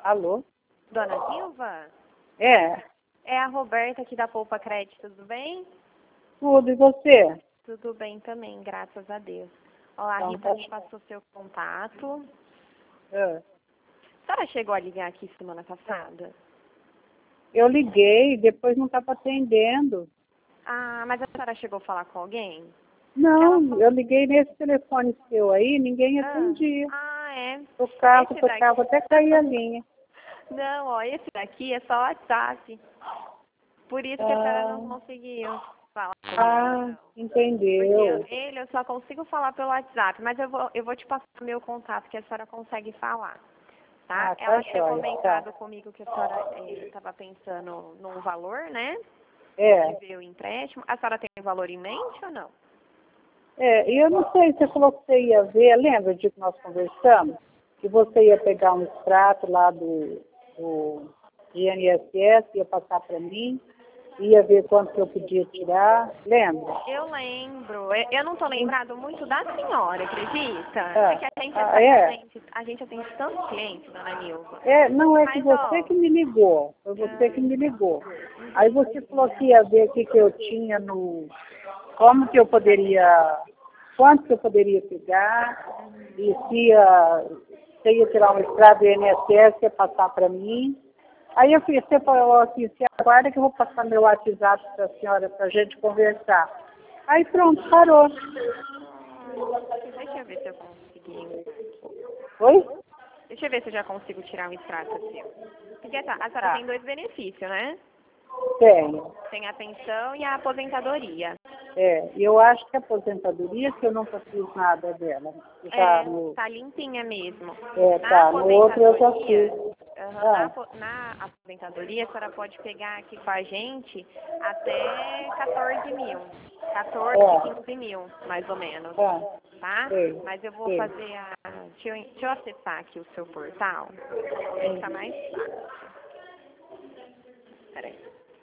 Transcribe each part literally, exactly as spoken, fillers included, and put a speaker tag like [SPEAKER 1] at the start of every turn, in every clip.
[SPEAKER 1] Alô?
[SPEAKER 2] Dona Silva?
[SPEAKER 1] É,
[SPEAKER 2] É a Roberta aqui da Poupa Crédito, tudo bem?
[SPEAKER 1] tudo, e você?
[SPEAKER 2] Tudo bem também, graças a Deus. Ó, a
[SPEAKER 1] Então,
[SPEAKER 2] Rita
[SPEAKER 1] tá
[SPEAKER 2] me passou seu contato.
[SPEAKER 1] É.
[SPEAKER 2] A senhora chegou a ligar aqui semana passada?
[SPEAKER 1] Eu liguei, depois não estava atendendo.
[SPEAKER 2] Ah, mas a senhora chegou a falar com alguém?
[SPEAKER 1] Não, eu liguei nesse telefone seu aí, ninguém
[SPEAKER 2] Ah,
[SPEAKER 1] atendia.
[SPEAKER 2] ah é.
[SPEAKER 1] Tocava,
[SPEAKER 2] Esse
[SPEAKER 1] tocava,
[SPEAKER 2] daqui...
[SPEAKER 1] até cair a linha.
[SPEAKER 2] Não, ó, esse daqui é só WhatsApp. Por isso que a senhora
[SPEAKER 1] Ah,
[SPEAKER 2] não conseguiu falar
[SPEAKER 1] ah,
[SPEAKER 2] comigo, não. Porque eu-
[SPEAKER 1] entendeu.
[SPEAKER 2] ele eu só consigo falar pelo WhatsApp, mas eu vou, eu vou te passar o meu contato que a senhora consegue falar, tá?
[SPEAKER 1] Ah, tá
[SPEAKER 2] Ela tinha
[SPEAKER 1] jóia,
[SPEAKER 2] comentado
[SPEAKER 1] tá.
[SPEAKER 2] comigo que a senhora estava pensando num valor, né?
[SPEAKER 1] É,
[SPEAKER 2] De ver o empréstimo. A senhora tem um valor em mente ou não?
[SPEAKER 1] é, e eu não sei, você falou que você ia ver, lembra de que nós conversamos? Que você ia pegar um extrato lá do, do I N S S, ia passar para mim, ia ver quanto que eu podia tirar, lembra?
[SPEAKER 2] Eu lembro. Eu eu não tô lembrado muito da senhora, acredita?
[SPEAKER 1] Ah,
[SPEAKER 2] É que a gente,
[SPEAKER 1] ah,
[SPEAKER 2] atende,
[SPEAKER 1] é?
[SPEAKER 2] a gente, a gente atende tantos clientes, dona Nilva.
[SPEAKER 1] É, não, é que
[SPEAKER 2] Mas,
[SPEAKER 1] você
[SPEAKER 2] ó...
[SPEAKER 1] que me ligou, foi você que me ligou. Aí você falou que ia ver o que, que eu tinha no, como que eu poderia, quanto que eu poderia pegar, e se ia, se ia tirar um extrato do I N S S, ia passar para mim. Aí eu fiz, você falou assim, se aguarda que eu vou passar meu WhatsApp para a senhora, para a gente conversar. Aí pronto, parou.
[SPEAKER 2] Deixa eu ver se eu consegui.
[SPEAKER 1] Oi?
[SPEAKER 2] Deixa eu ver se eu já consigo tirar um extrato seu. Porque tá, a senhora
[SPEAKER 1] Tá,
[SPEAKER 2] tem dois benefícios, né?
[SPEAKER 1] tenho.
[SPEAKER 2] Tem a pensão e a aposentadoria.
[SPEAKER 1] É, eu acho que a aposentadoria, que eu nunca fiz nada dela. Já
[SPEAKER 2] É,
[SPEAKER 1] no,
[SPEAKER 2] tá limpinha mesmo.
[SPEAKER 1] é,
[SPEAKER 2] Na
[SPEAKER 1] tá, no outro eu já
[SPEAKER 2] aposentadoria,
[SPEAKER 1] fiz.
[SPEAKER 2] aham, na,
[SPEAKER 1] Ah,
[SPEAKER 2] apo- na aposentadoria, a senhora pode pegar aqui com a gente até quatorze mil. quatorze,
[SPEAKER 1] é,
[SPEAKER 2] quinze mil, mais ou menos.
[SPEAKER 1] tá,
[SPEAKER 2] Tá?
[SPEAKER 1] sei,
[SPEAKER 2] Mas eu vou
[SPEAKER 1] sei.
[SPEAKER 2] fazer a... Deixa eu, deixa eu acessar aqui o seu portal. Vai ficar mais fácil. Peraí.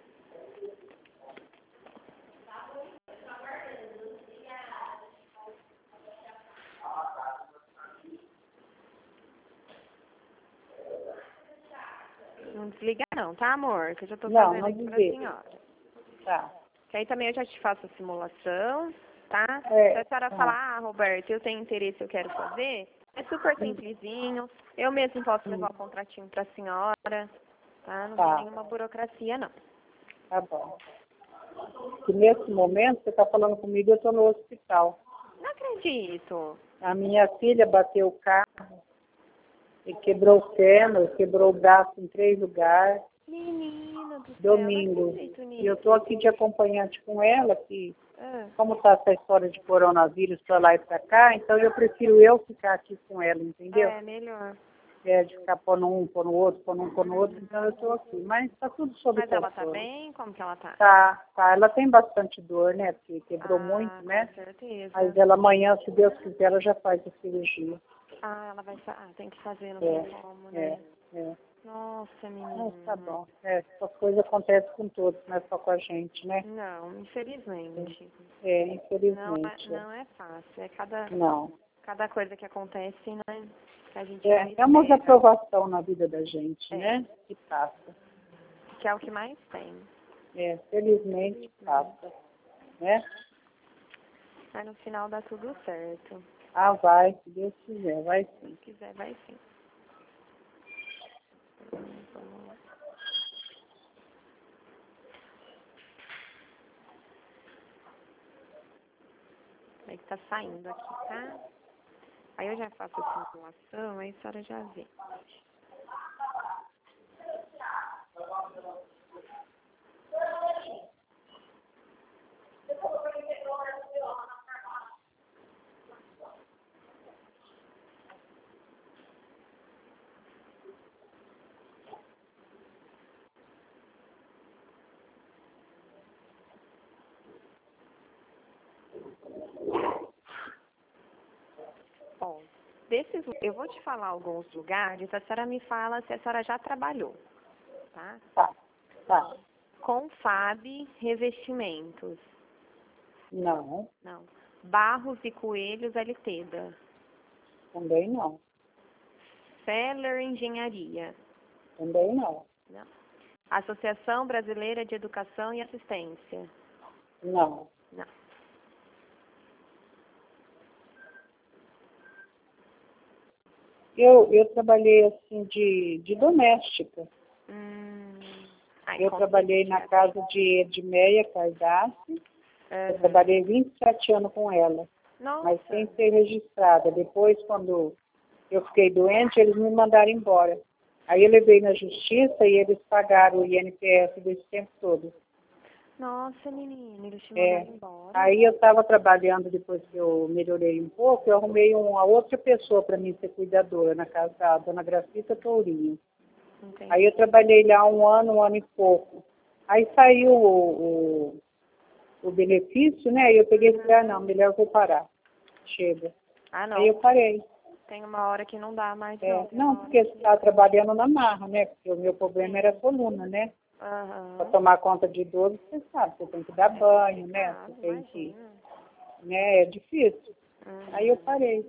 [SPEAKER 2] Não desliga não, tá, amor? Que eu já tô
[SPEAKER 1] Não,
[SPEAKER 2] fazendo
[SPEAKER 1] não
[SPEAKER 2] aqui pra
[SPEAKER 1] desliga.
[SPEAKER 2] senhora.
[SPEAKER 1] Tá.
[SPEAKER 2] Que aí também eu já te faço a simulação, tá? Se a
[SPEAKER 1] É,
[SPEAKER 2] senhora
[SPEAKER 1] tá.
[SPEAKER 2] falar, ah, Roberto, eu tenho interesse, eu quero fazer, é super simplesinho. Eu mesmo posso levar o contratinho pra senhora, tá? Não tem
[SPEAKER 1] Tá,
[SPEAKER 2] nenhuma burocracia, não.
[SPEAKER 1] tá bom. Que nesse momento, você está falando comigo, eu estou no hospital.
[SPEAKER 2] Não acredito.
[SPEAKER 1] A minha filha bateu o carro e quebrou o fêmur, quebrou o braço em três lugares.
[SPEAKER 2] Menina do céu,
[SPEAKER 1] Domingo.
[SPEAKER 2] não acredito
[SPEAKER 1] E eu
[SPEAKER 2] nisso.
[SPEAKER 1] estou aqui de acompanhante com ela, que
[SPEAKER 2] Ah,
[SPEAKER 1] como está essa história de coronavírus para lá e para cá, então eu prefiro eu ficar aqui com ela, entendeu?
[SPEAKER 2] é, melhor.
[SPEAKER 1] É, de ficar pondo um, pondo o outro, pondo um, pondo o outro, então eu estou aqui. Mas está tudo sob
[SPEAKER 2] Mas ela tá
[SPEAKER 1] controle.
[SPEAKER 2] bem? Como que ela tá?
[SPEAKER 1] Tá, tá. Ela tem bastante dor, né? Porque quebrou muito,
[SPEAKER 2] Ah,
[SPEAKER 1] né?
[SPEAKER 2] com certeza.
[SPEAKER 1] Mas ela amanhã, se Deus quiser, ela já faz a cirurgia.
[SPEAKER 2] Ah, ela vai... fa- Ah, tem que fazer, não
[SPEAKER 1] É,
[SPEAKER 2] tem como,
[SPEAKER 1] é,
[SPEAKER 2] né?
[SPEAKER 1] é.
[SPEAKER 2] Nossa,
[SPEAKER 1] Mas tá
[SPEAKER 2] menina.
[SPEAKER 1] bom. É, essas coisas acontecem com todos, não é só com a gente, né?
[SPEAKER 2] Não, infelizmente.
[SPEAKER 1] É,
[SPEAKER 2] Não é,
[SPEAKER 1] infelizmente.
[SPEAKER 2] não é fácil. É cada,
[SPEAKER 1] Não.
[SPEAKER 2] cada coisa que acontece, né? Que a gente não
[SPEAKER 1] É, é uma
[SPEAKER 2] espera.
[SPEAKER 1] aprovação na vida da gente,
[SPEAKER 2] É.
[SPEAKER 1] né? Que passa.
[SPEAKER 2] Que é o que mais tem.
[SPEAKER 1] É, felizmente passa, né?
[SPEAKER 2] Mas no final dá tudo certo.
[SPEAKER 1] Ah, vai, se Deus quiser, vai sim.
[SPEAKER 2] Se quiser, vai sim. Vamos lá. Aí que tá saindo aqui, tá? Aí eu já faço a simulação, aí a senhora já vê. Ó, desses, eu vou te falar alguns lugares, a senhora me fala se a senhora já trabalhou, tá?
[SPEAKER 1] Tá, tá.
[SPEAKER 2] Confab Revestimentos.
[SPEAKER 1] Não,
[SPEAKER 2] Não. Barros e Coelhos Ltda.
[SPEAKER 1] também não.
[SPEAKER 2] Feller Engenharia.
[SPEAKER 1] Também não.
[SPEAKER 2] Não. Associação Brasileira de Educação e Assistência?
[SPEAKER 1] Não.
[SPEAKER 2] Não.
[SPEAKER 1] Eu, eu trabalhei assim de, de doméstica.
[SPEAKER 2] Hum. Ai,
[SPEAKER 1] Eu trabalhei na casa de Edmeia Cardassi.
[SPEAKER 2] Uhum.
[SPEAKER 1] Eu trabalhei vinte e sete anos com ela.
[SPEAKER 2] Nossa.
[SPEAKER 1] Mas sem ser registrada. Depois, quando eu fiquei doente, eles me mandaram embora. Aí eu levei na justiça e eles pagaram o I N P S desse tempo todo.
[SPEAKER 2] Nossa, menina, eles te
[SPEAKER 1] É.
[SPEAKER 2] mandaram embora.
[SPEAKER 1] Aí eu estava trabalhando, depois que eu melhorei um pouco, eu arrumei uma outra pessoa para mim ser cuidadora na casa da dona Gracita Tourinho.
[SPEAKER 2] Entendi.
[SPEAKER 1] Aí eu trabalhei lá um ano, um ano e pouco. Aí saiu o, o, o benefício, né? Aí eu peguei e falei, ah, não, melhor eu vou parar. Chega.
[SPEAKER 2] Ah, não.
[SPEAKER 1] Aí eu parei.
[SPEAKER 2] Tem uma hora que não dá mais,
[SPEAKER 1] É,
[SPEAKER 2] não. Tem
[SPEAKER 1] não,
[SPEAKER 2] uma
[SPEAKER 1] porque
[SPEAKER 2] hora
[SPEAKER 1] você
[SPEAKER 2] que...
[SPEAKER 1] estava trabalhando na marra, né? Porque o meu problema era a coluna, né?
[SPEAKER 2] Aham.
[SPEAKER 1] Para tomar conta de idoso, você sabe, você tem que dar banho, né?
[SPEAKER 2] Ah,
[SPEAKER 1] Você tem que,
[SPEAKER 2] imagina.
[SPEAKER 1] né? É difícil.
[SPEAKER 2] Uhum.
[SPEAKER 1] Aí eu parei.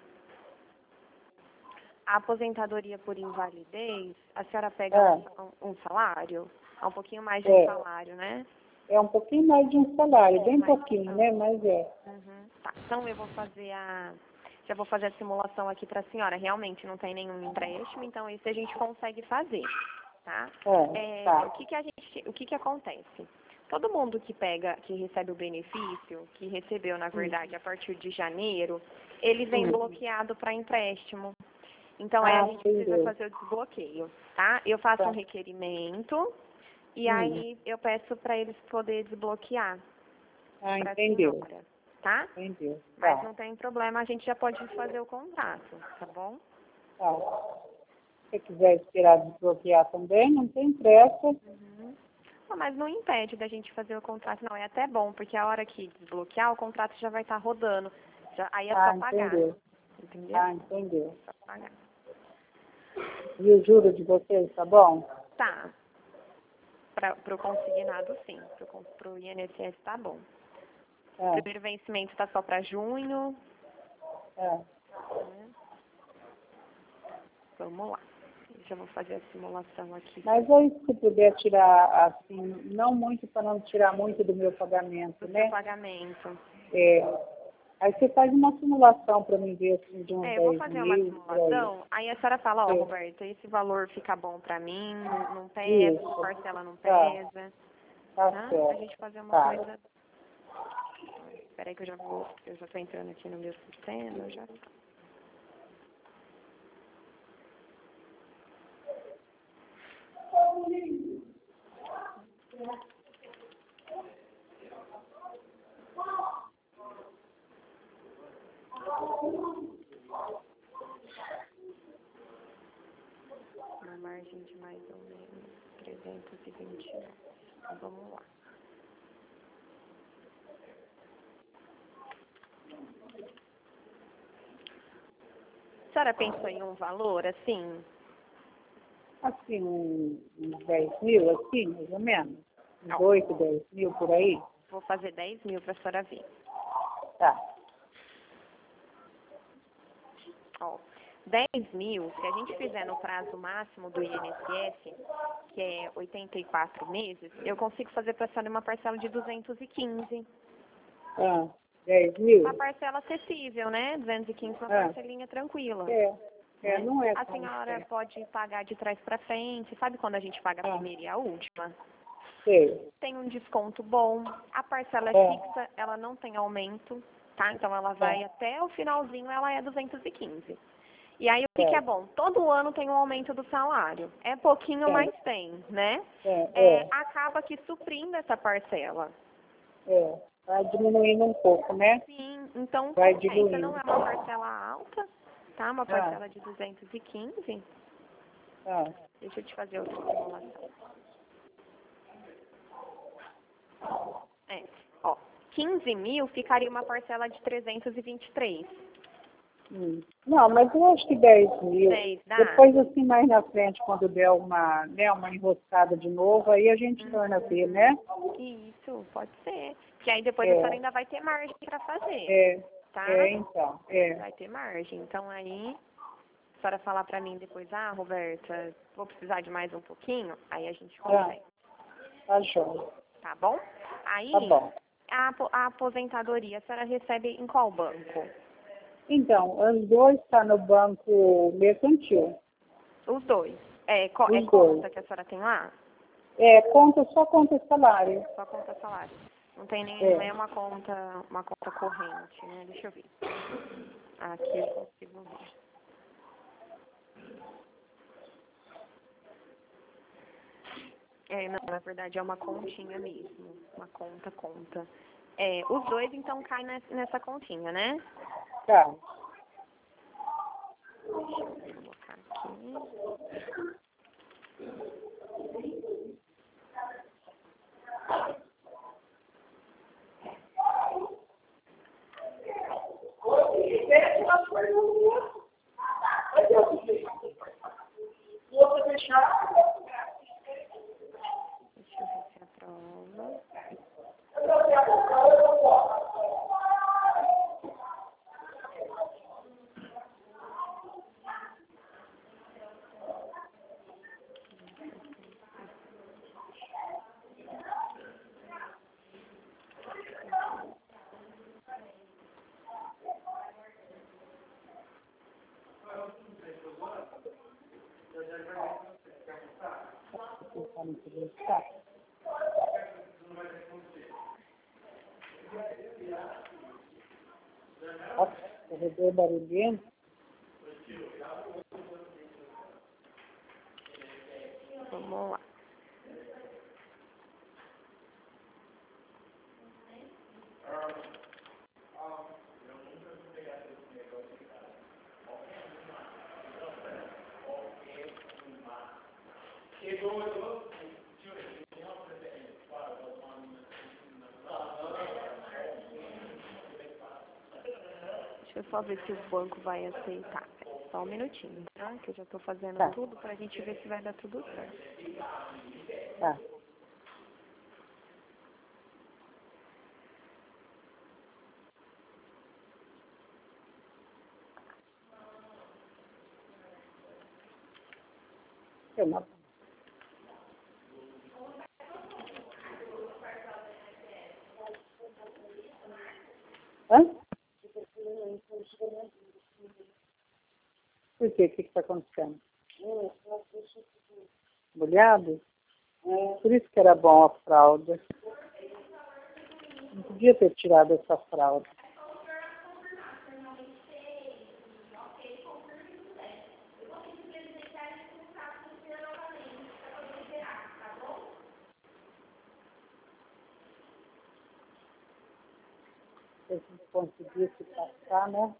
[SPEAKER 2] A aposentadoria por invalidez, a senhora pega
[SPEAKER 1] É.
[SPEAKER 2] um, um salário? É um pouquinho mais de
[SPEAKER 1] É.
[SPEAKER 2] um salário, né?
[SPEAKER 1] É um pouquinho mais de um salário, bem
[SPEAKER 2] Mais
[SPEAKER 1] pouquinho,
[SPEAKER 2] então.
[SPEAKER 1] né? Mas é.
[SPEAKER 2] Uhum. Tá. Então eu vou fazer a... Já vou fazer a simulação aqui para a senhora. Realmente não tem nenhum empréstimo, então esse a gente consegue fazer, tá?
[SPEAKER 1] É,
[SPEAKER 2] É,
[SPEAKER 1] tá.
[SPEAKER 2] o que que a gente... O que que acontece? Todo mundo que pega, que recebe o benefício, que recebeu, na verdade, a partir de janeiro, ele vem
[SPEAKER 1] Hum.
[SPEAKER 2] bloqueado para empréstimo. Então, aí a
[SPEAKER 1] Ah,
[SPEAKER 2] gente precisa
[SPEAKER 1] entendeu.
[SPEAKER 2] fazer o desbloqueio, tá? Eu faço
[SPEAKER 1] Tá.
[SPEAKER 2] um requerimento e
[SPEAKER 1] Hum.
[SPEAKER 2] aí eu peço para eles poderem desbloquear
[SPEAKER 1] Ah,
[SPEAKER 2] para a
[SPEAKER 1] entendeu.
[SPEAKER 2] senhora, tá?
[SPEAKER 1] Entendeu.
[SPEAKER 2] Mas
[SPEAKER 1] Tá.
[SPEAKER 2] não tem problema, a gente já pode fazer o contrato, tá bom?
[SPEAKER 1] Tá. Se você quiser esperar desbloquear também, não tem pressa.
[SPEAKER 2] Uhum. Não, mas não impede da gente fazer o contrato, não. É até bom, porque a hora que desbloquear, o contrato já vai estar rodando. Já, aí é
[SPEAKER 1] Ah,
[SPEAKER 2] só pagar.
[SPEAKER 1] entendeu.
[SPEAKER 2] Entendeu?
[SPEAKER 1] Ah, entendeu.
[SPEAKER 2] Só pagar.
[SPEAKER 1] E o juro de vocês, tá bom?
[SPEAKER 2] Tá. Para o consignado, sim. Para o I N S S, tá bom. O
[SPEAKER 1] É,
[SPEAKER 2] primeiro vencimento está só para junho.
[SPEAKER 1] é.
[SPEAKER 2] Né? Vamos lá. Eu já vou fazer a simulação aqui
[SPEAKER 1] Mas aí, se puder tirar, assim, não muito para não tirar muito do meu pagamento,
[SPEAKER 2] do seu
[SPEAKER 1] né?
[SPEAKER 2] pagamento.
[SPEAKER 1] É. Aí você faz uma simulação para mim ver, assim, de uns
[SPEAKER 2] É, eu vou
[SPEAKER 1] dez
[SPEAKER 2] fazer uma
[SPEAKER 1] mil, por aí.
[SPEAKER 2] simulação, aí a senhora fala, ó,
[SPEAKER 1] É.
[SPEAKER 2] Roberto, esse valor fica bom pra mim, não, não pesa, essa
[SPEAKER 1] Isso.
[SPEAKER 2] parcela não
[SPEAKER 1] Tá.
[SPEAKER 2] pesa,
[SPEAKER 1] Tá
[SPEAKER 2] tá?
[SPEAKER 1] certo.
[SPEAKER 2] Pra gente fazer uma
[SPEAKER 1] Tá.
[SPEAKER 2] coisa... Espera aí que eu já vou, eu já tô entrando aqui no meu sistema, eu já... Uma margem de mais ou menos trezentos e vinte reais. Então, vamos lá. A senhora pensou em um valor, assim?
[SPEAKER 1] Assim, um- uns dez mil, assim, mais ou menos. Uns
[SPEAKER 2] Não.
[SPEAKER 1] oito, dez mil por aí.
[SPEAKER 2] Vou fazer dez mil pra senhora ver.
[SPEAKER 1] Tá.
[SPEAKER 2] Ó, dez mil, se a gente fizer no prazo máximo do I N S S, que é oitenta e quatro meses, eu consigo fazer para a senhora uma parcela de duzentos e quinze.
[SPEAKER 1] Ah, dez mil?
[SPEAKER 2] Uma parcela acessível, né? duzentos e quinze, uma
[SPEAKER 1] Ah.
[SPEAKER 2] parcelinha tranquila.
[SPEAKER 1] É. É,
[SPEAKER 2] Né?
[SPEAKER 1] não é
[SPEAKER 2] A
[SPEAKER 1] tão
[SPEAKER 2] senhora
[SPEAKER 1] certo.
[SPEAKER 2] pode pagar de trás para frente. Sabe quando a gente paga a
[SPEAKER 1] Ah.
[SPEAKER 2] primeira e a última?
[SPEAKER 1] Sei.
[SPEAKER 2] Tem um desconto bom. A parcela é
[SPEAKER 1] É.
[SPEAKER 2] fixa, ela não tem aumento, tá? Então ela vai até o finalzinho, ela é duzentos e quinze. E aí o que, que é bom? Todo ano tem um aumento do salário. É pouquinho,
[SPEAKER 1] É.
[SPEAKER 2] mas tem, né?
[SPEAKER 1] É,
[SPEAKER 2] É,
[SPEAKER 1] é,
[SPEAKER 2] acaba que suprindo essa parcela.
[SPEAKER 1] é. Vai diminuindo um pouco, né?
[SPEAKER 2] Sim, então
[SPEAKER 1] Vai
[SPEAKER 2] compensa.
[SPEAKER 1] diluindo.
[SPEAKER 2] Não é uma parcela alta, tá? Uma
[SPEAKER 1] Ah.
[SPEAKER 2] parcela de duzentos e quinze.
[SPEAKER 1] Ah.
[SPEAKER 2] Deixa eu te fazer outra simulação. É, ó, quinze mil ficaria uma parcela de trezentos e vinte e três.
[SPEAKER 1] Hum. Não, mas eu acho que dez mil.
[SPEAKER 2] dez, dá?
[SPEAKER 1] Depois, assim, mais na frente, quando der uma, né, uma enroscada de novo, aí a gente
[SPEAKER 2] Uhum.
[SPEAKER 1] torna a ver, né?
[SPEAKER 2] Isso, pode ser. Que aí depois
[SPEAKER 1] É.
[SPEAKER 2] a senhora ainda vai ter margem para fazer,
[SPEAKER 1] É,
[SPEAKER 2] tá?
[SPEAKER 1] é, então, é.
[SPEAKER 2] Vai ter margem. Então aí a senhora falar pra mim depois, ah, Roberta, vou precisar de mais um pouquinho, aí a gente consegue.
[SPEAKER 1] Tá, tá joia.
[SPEAKER 2] Tá bom? Aí,
[SPEAKER 1] Tá bom.
[SPEAKER 2] a, apo- a aposentadoria, a senhora recebe em qual banco?
[SPEAKER 1] Então, os dois estão no banco mercantil.
[SPEAKER 2] Os dois. É, co-
[SPEAKER 1] Os
[SPEAKER 2] é conta
[SPEAKER 1] dois.
[SPEAKER 2] que a senhora tem lá?
[SPEAKER 1] É, conta, só conta salário.
[SPEAKER 2] Só conta salário. Não tem nem,
[SPEAKER 1] É.
[SPEAKER 2] não é uma conta, uma conta corrente, né? Deixa eu ver. Aqui eu consigo ver. É, não, na verdade é uma continha mesmo. Uma conta, conta. É, os dois então caem nessa, nessa continha, né?
[SPEAKER 1] Tá.
[SPEAKER 2] Deixa eu colocar aqui. Deixa eu ver se aprova.
[SPEAKER 1] Tá no seguinte, tá? Nossa, corredor barulhento.
[SPEAKER 2] Vamos lá. Deixa eu só ver se o banco vai aceitar. Só um minutinho, tá? Que eu já tô fazendo
[SPEAKER 1] Tá.
[SPEAKER 2] tudo pra gente ver se vai dar tudo certo.
[SPEAKER 1] Tá. Eu não. Hã? Por quê? O que está acontecendo? Molhado? Por isso que era bom a fralda. Não podia ter tirado essa fralda. Se a gente conseguisse passar, né?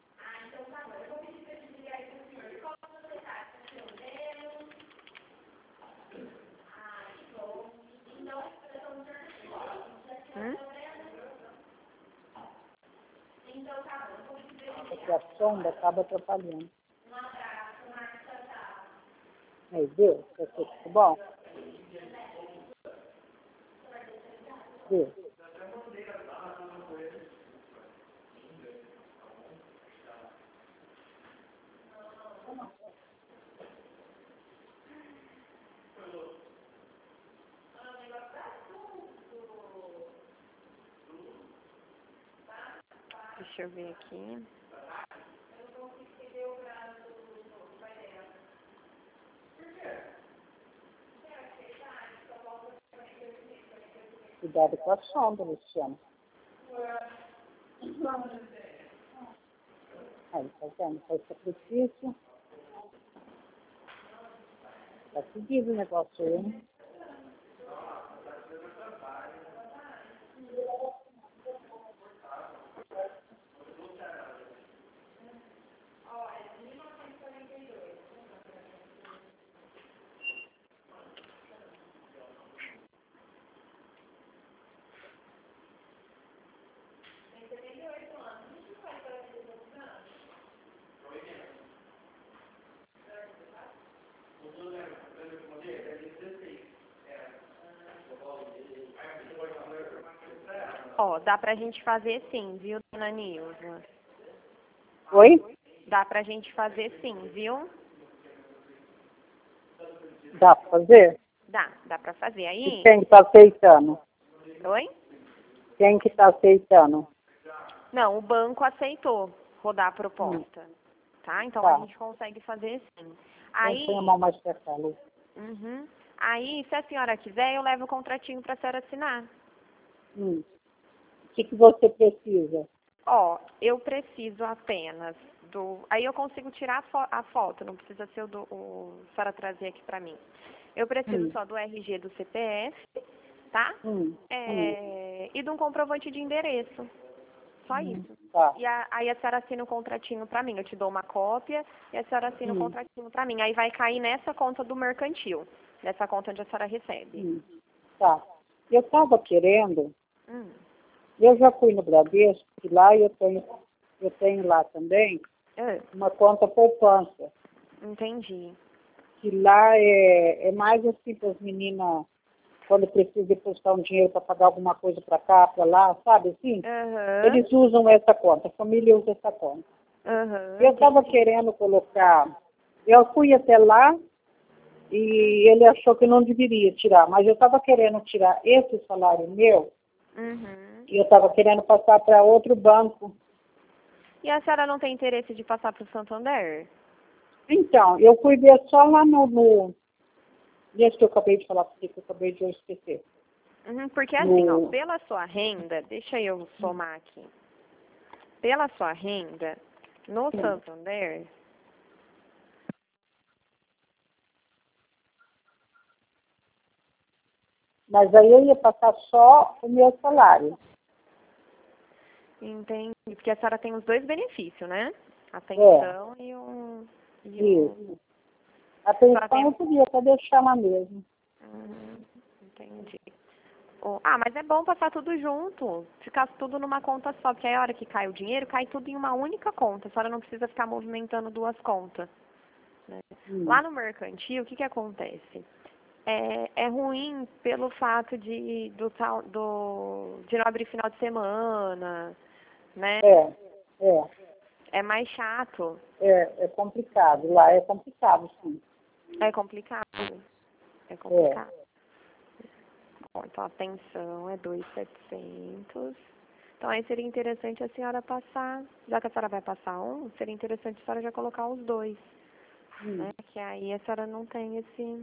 [SPEAKER 2] Hum?
[SPEAKER 1] Porque a sombra acaba atrapalhando. Aí, deu? Você ficou bom? Deu.
[SPEAKER 2] Deixa eu ver aqui.
[SPEAKER 1] Cuidado com a sombra, Luciano. Aí, tá vendo? Faz sacrifício. Tá seguido o negócio aí, né?
[SPEAKER 2] Ó, dá pra gente fazer sim, viu, dona Nilza?
[SPEAKER 1] Oi?
[SPEAKER 2] Dá pra gente fazer sim, viu?
[SPEAKER 1] Dá pra fazer?
[SPEAKER 2] Dá, dá pra fazer.
[SPEAKER 1] E
[SPEAKER 2] Aí...
[SPEAKER 1] quem que tá aceitando?
[SPEAKER 2] Oi?
[SPEAKER 1] Quem que tá aceitando?
[SPEAKER 2] Não, o banco aceitou rodar a proposta. Hum. Tá? Então
[SPEAKER 1] Tá.
[SPEAKER 2] a gente consegue fazer sim. Aí...
[SPEAKER 1] Põe a mão mais pra cá, Lu.
[SPEAKER 2] Uhum. Aí, se a senhora quiser, eu levo o contratinho pra senhora assinar.
[SPEAKER 1] Hum. O que, que você precisa?
[SPEAKER 2] Ó, eu preciso apenas do... Aí eu consigo tirar a, fo a foto, não precisa ser o do... O... A senhora trazer aqui pra mim. Eu preciso
[SPEAKER 1] Hum.
[SPEAKER 2] só do R G do C P F, tá?
[SPEAKER 1] Hum.
[SPEAKER 2] É... E de um comprovante de endereço. Só
[SPEAKER 1] Hum.
[SPEAKER 2] isso.
[SPEAKER 1] Tá.
[SPEAKER 2] E a, aí a senhora assina o contratinho pra mim. Eu te dou uma cópia e a senhora assina hum. o contratinho pra mim. Aí vai cair nessa conta do mercantil. Nessa conta onde a senhora recebe.
[SPEAKER 1] Hum. Tá. Eu estava querendo...
[SPEAKER 2] Hum.
[SPEAKER 1] Eu já fui no Bradesco, e lá eu tenho, eu tenho lá também
[SPEAKER 2] É.
[SPEAKER 1] uma conta poupança.
[SPEAKER 2] Entendi.
[SPEAKER 1] Que lá é, é mais assim para as meninas, quando precisam depositar um dinheiro para pagar alguma coisa para cá, para lá, sabe assim?
[SPEAKER 2] Uhum.
[SPEAKER 1] Eles usam essa conta, a família usa essa conta.
[SPEAKER 2] Uhum.
[SPEAKER 1] Eu estava querendo colocar, eu fui até lá e ele achou que não deveria tirar, mas eu estava querendo tirar esse salário meu.
[SPEAKER 2] Uhum.
[SPEAKER 1] E eu estava querendo passar para outro banco.
[SPEAKER 2] E a senhora não tem interesse de passar para o Santander?
[SPEAKER 1] Então, eu fui ver só lá no... no esse que eu acabei de falar, porque eu acabei de esquecer.
[SPEAKER 2] Uhum, porque assim,
[SPEAKER 1] no...
[SPEAKER 2] ó, pela sua renda, deixa eu somar aqui. Pela sua renda, no
[SPEAKER 1] Sim.
[SPEAKER 2] Santander...
[SPEAKER 1] Mas aí eu ia passar só o meu salário.
[SPEAKER 2] Entendi, porque a senhora tem os dois benefícios, né? A pensão é. e o... E
[SPEAKER 1] Isso.
[SPEAKER 2] o...
[SPEAKER 1] A pensão
[SPEAKER 2] tem...
[SPEAKER 1] eu podia até deixar lá mesmo.
[SPEAKER 2] Uhum, entendi. Oh, ah, mas é bom passar tudo junto, ficar tudo numa conta só, porque aí a hora que cai o dinheiro, cai tudo em uma única conta, a senhora não precisa ficar movimentando duas contas. Né?
[SPEAKER 1] Hum.
[SPEAKER 2] Lá no mercantil, o que que acontece? É, é ruim pelo fato de, do, do, de não abrir final de semana, né?
[SPEAKER 1] É, é.
[SPEAKER 2] É mais chato.
[SPEAKER 1] É, é complicado. Lá é complicado, sim.
[SPEAKER 2] É complicado. É complicado. É. Bom, então a pensão é dois mil e setecentos. Então aí seria interessante a senhora passar, já que a senhora vai passar um, seria interessante a senhora já colocar os dois. Hum. Né? Que aí a senhora não tem esse...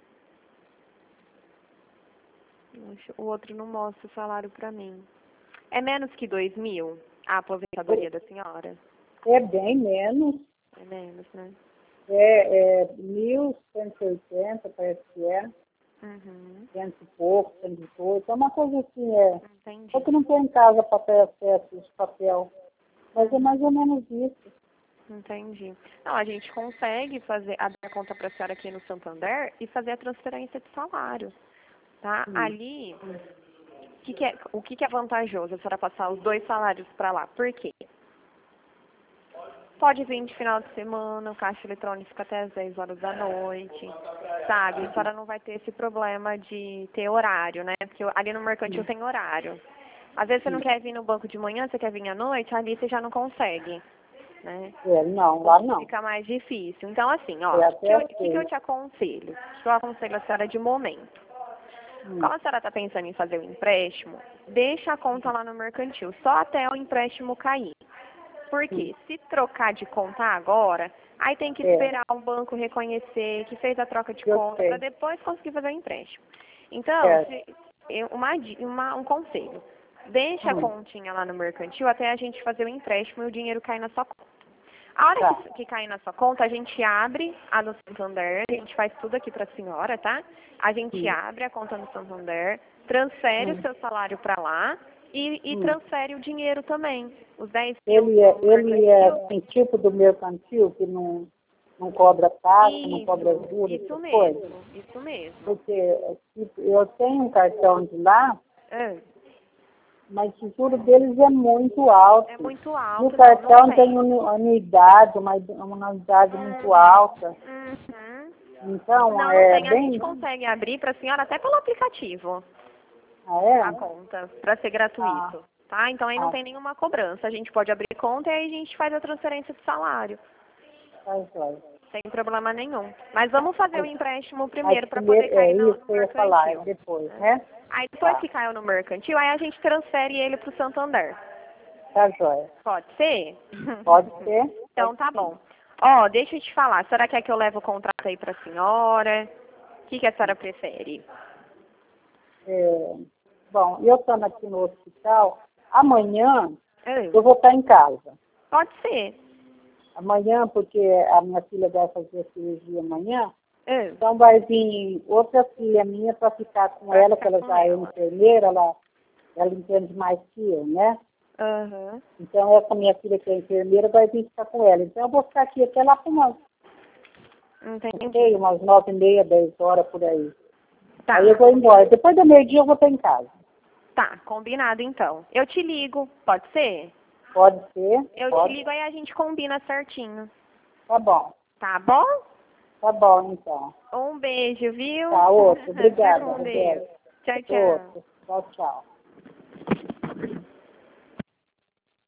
[SPEAKER 2] O outro não mostra o salário pra mim. É menos que dois mil a aposentadoria é. da senhora?
[SPEAKER 1] É bem menos.
[SPEAKER 2] É menos, né?
[SPEAKER 1] É, é mil cento e oitenta, parece que é.
[SPEAKER 2] Uhum.
[SPEAKER 1] Cento e pouco, cento e pouco. É uma coisa assim, é.
[SPEAKER 2] Entendi.
[SPEAKER 1] Só que não tem em casa papel, acesso, esse papel. Mas é mais ou menos isso.
[SPEAKER 2] Entendi. Não, a gente consegue fazer abrir a conta para a senhora aqui no Santander e fazer a transferência de salário. Tá? Hum. Ali, o que, que, é, o que, que é vantajoso a senhora passar os dois salários para lá? Por quê? Pode vir de final de semana, o caixa eletrônico fica até às dez horas da noite, sabe? A senhora não vai ter esse problema de ter horário, né? Porque ali no mercantil tem horário. Às vezes você não quer vir no banco de manhã, você quer vir à noite, ali você já não consegue, né?
[SPEAKER 1] É, não, lá não.
[SPEAKER 2] Fica mais difícil. Então, assim, ó, o que, eu, que, que eu te aconselho? O que eu aconselho a senhora de momento? Hum. Como a senhora está pensando em fazer o empréstimo, deixa a conta lá no mercantil, só até o empréstimo cair. Porque se trocar de conta agora, aí tem que esperar é. o banco reconhecer que fez a troca de
[SPEAKER 1] eu
[SPEAKER 2] conta para depois conseguir fazer o empréstimo. Então,
[SPEAKER 1] é.
[SPEAKER 2] se, uma, uma, um conselho, deixa hum. a continha lá no mercantil até a gente fazer o empréstimo e o dinheiro cair na sua conta. A hora tá. que, que cair na sua conta, a gente abre a no Santander, a gente faz tudo aqui para a senhora, tá? A gente hum. abre a conta no Santander, transfere hum. o seu salário para lá, E, e hum. transfere o dinheiro também, os dez mil.
[SPEAKER 1] Ele é, ele é assim, tipo do mercantil, que não, não cobra taxa, isso, não cobra juros,
[SPEAKER 2] isso mesmo, coisas. Isso mesmo.
[SPEAKER 1] Porque tipo, eu tenho um cartão de lá,
[SPEAKER 2] é.
[SPEAKER 1] mas o juro deles é muito alto.
[SPEAKER 2] É muito alto.
[SPEAKER 1] E o cartão não, não tem anuidade, uma, uma anuidade uhum. muito alta.
[SPEAKER 2] Uhum.
[SPEAKER 1] Então,
[SPEAKER 2] não,
[SPEAKER 1] é
[SPEAKER 2] não tem.
[SPEAKER 1] bem...
[SPEAKER 2] A gente consegue abrir para a senhora até pelo aplicativo.
[SPEAKER 1] Ah, é?
[SPEAKER 2] A conta, para ser gratuito, ah. tá? Então aí não ah. tem nenhuma cobrança. A gente pode abrir conta e aí a gente faz a transferência de salário.
[SPEAKER 1] Tá joia.
[SPEAKER 2] Sem problema nenhum. Mas vamos fazer o empréstimo primeiro
[SPEAKER 1] Aí,
[SPEAKER 2] para poder
[SPEAKER 1] primeiro,
[SPEAKER 2] cair
[SPEAKER 1] é
[SPEAKER 2] no
[SPEAKER 1] isso que eu ia falar,
[SPEAKER 2] mercantil.
[SPEAKER 1] depois, né?
[SPEAKER 2] Aí depois
[SPEAKER 1] Tá.
[SPEAKER 2] que caiu no mercantil, aí a gente transfere ele para o Santander.
[SPEAKER 1] Tá joia.
[SPEAKER 2] Pode ser?
[SPEAKER 1] Pode ser?
[SPEAKER 2] Então
[SPEAKER 1] Pode
[SPEAKER 2] tá
[SPEAKER 1] sim.
[SPEAKER 2] bom. Ó, deixa eu te falar. A senhora quer que eu leve o contrato aí para a senhora? O que, que a senhora prefere?
[SPEAKER 1] É, bom, eu estando aqui no hospital, amanhã
[SPEAKER 2] Ah,
[SPEAKER 1] eu vou estar em casa.
[SPEAKER 2] Pode ser.
[SPEAKER 1] Amanhã, porque a minha filha vai fazer a cirurgia amanhã,
[SPEAKER 2] Ah,
[SPEAKER 1] então vai vir outra filha minha para ficar com
[SPEAKER 2] Pra
[SPEAKER 1] ela,
[SPEAKER 2] ficar
[SPEAKER 1] que ela
[SPEAKER 2] com
[SPEAKER 1] já é
[SPEAKER 2] ela.
[SPEAKER 1] enfermeira, ela, ela entende mais que eu, né?
[SPEAKER 2] Aham.
[SPEAKER 1] Então essa minha filha que é enfermeira vai vir ficar com ela. Então eu vou ficar aqui até lá para umas, não
[SPEAKER 2] Entendi.
[SPEAKER 1] sei, umas nove e meia, dez horas por aí.
[SPEAKER 2] Tá.
[SPEAKER 1] Aí eu vou embora. Depois do meio-dia eu vou estar em casa.
[SPEAKER 2] Tá, combinado então. Eu te ligo, pode ser?
[SPEAKER 1] Pode ser?
[SPEAKER 2] Eu
[SPEAKER 1] Pode.
[SPEAKER 2] te ligo aí a gente combina certinho.
[SPEAKER 1] Tá bom.
[SPEAKER 2] Tá bom?
[SPEAKER 1] Tá bom, então.
[SPEAKER 2] Um beijo, viu?
[SPEAKER 1] Tá, outro. Obrigada.
[SPEAKER 2] Um
[SPEAKER 1] Roberto.
[SPEAKER 2] beijo. Tchau, tchau.
[SPEAKER 1] Outro. Tchau, tchau.